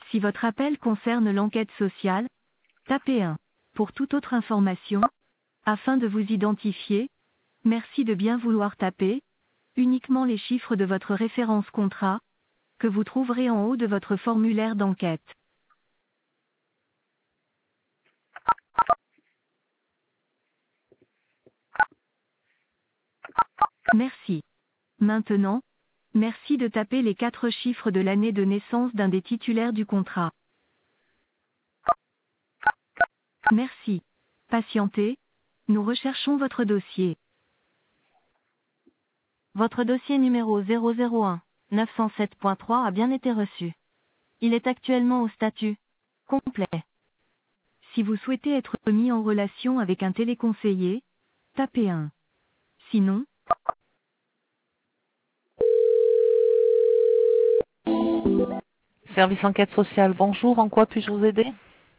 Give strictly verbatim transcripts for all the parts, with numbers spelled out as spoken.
Si votre appel concerne l'enquête sociale, tapez un. Pour toute autre information, afin de vous identifier, merci de bien vouloir taper uniquement les chiffres de votre référence contrat, que vous trouverez en haut de votre formulaire d'enquête. Merci. Maintenant, merci de taper les quatre chiffres de l'année de naissance d'un des titulaires du contrat. Merci. Patientez, nous recherchons votre dossier. Votre dossier numéro zéro zéro un neuf cent sept point trois a bien été reçu. Il est actuellement au statut complet. Si vous souhaitez être mis en relation avec un téléconseiller, tapez un. Sinon, Service enquête sociale, bonjour, en quoi puis-je vous aider?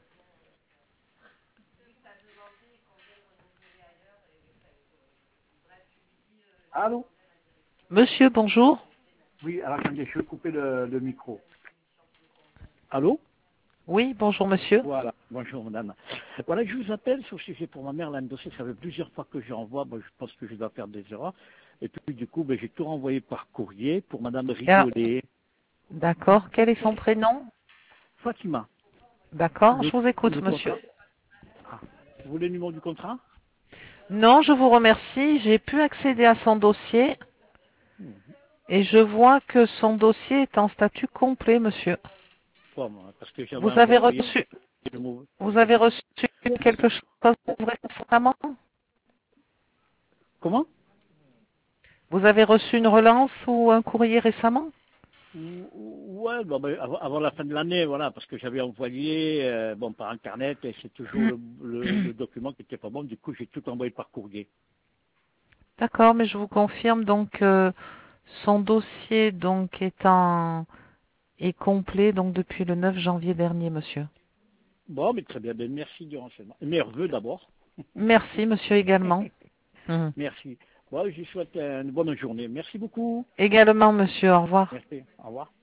Allô? Monsieur, bonjour. Oui, alors attendez, je vais couper le, le micro. Allô? Oui, bonjour monsieur. Voilà, bonjour madame. Voilà, je vous appelle sur ce sujet pour ma mère, là, un dossier, ça fait plusieurs fois que j'envoie, moi je pense que je dois faire des erreurs. Et puis du coup, ben, j'ai tout renvoyé par courrier pour madame Et alors, Rigolet. d'accord, quel est son prénom? Fatima. D'accord, Le, je vous écoute le monsieur. contrat. Ah, vous voulez le numéro du contrat? Non, je vous remercie, j'ai pu accéder à son dossier Hmm. et je vois que son dossier est en statut complet monsieur. Pas moi, parce que j'avais Vous avez envoyé reçu, le mot. vous avez reçu quelque chose récemment? Comment? Vous avez reçu une relance ou un courrier récemment? Ou- ou- Ouais, bon, ben, avant, avant la fin de l'année, voilà, parce que j'avais envoyé, euh, bon, par internet, et c'est toujours le, le, le document qui était pas bon. Du coup, j'ai tout envoyé par courrier. D'accord, mais je vous confirme donc euh, son dossier donc est en est complet donc depuis le neuf janvier dernier, monsieur. Bon, mais très bien. Ben, merci du renseignement. Nerveux d'abord. Merci, monsieur également. Mhm. Merci. Bon, je vous souhaite une bonne journée. Merci beaucoup. Également, monsieur. Au revoir. Merci. Au revoir.